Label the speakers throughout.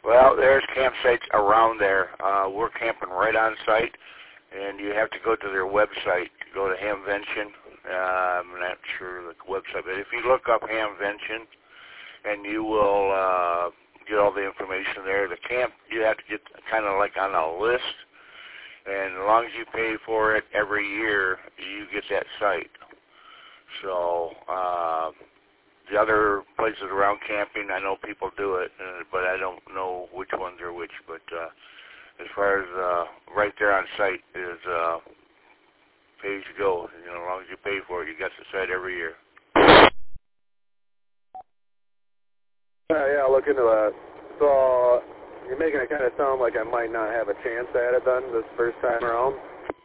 Speaker 1: Well, there's campsites around there. We're camping right on site, and you have to go to their website. Go to Hamvention. I'm not sure the website, but if you look up Hamvention, and you will get all the information there. The camp, you have to get kind of like on a list, and as long as you pay for it every year, you get that site. So the other places around camping, I know people do it, but I don't know which ones are which. But as far as right there on site is pay as you go. You know, as long as you pay for it, you got the site every year.
Speaker 2: Yeah, I'll look into that. So you're making it kind of sound like I might not have a chance at it then this first time around.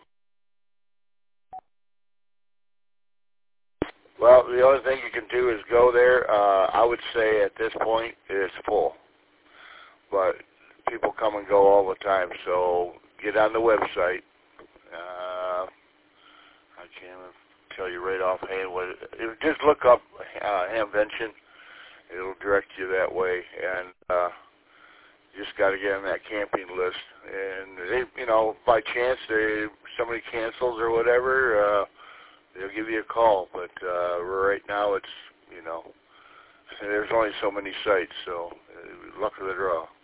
Speaker 1: Well, the only thing you can do is go there. I would say at this point it's full, but people come and go all the time. So get on the website. I can't tell you right offhand what just look up Hamvention. It'll direct you that way, and you just got to get on that camping list. And they, you know, by chance somebody cancels or whatever, they'll give you a call. But right now, it's, you know, there's only so many sites, so luck of the draw.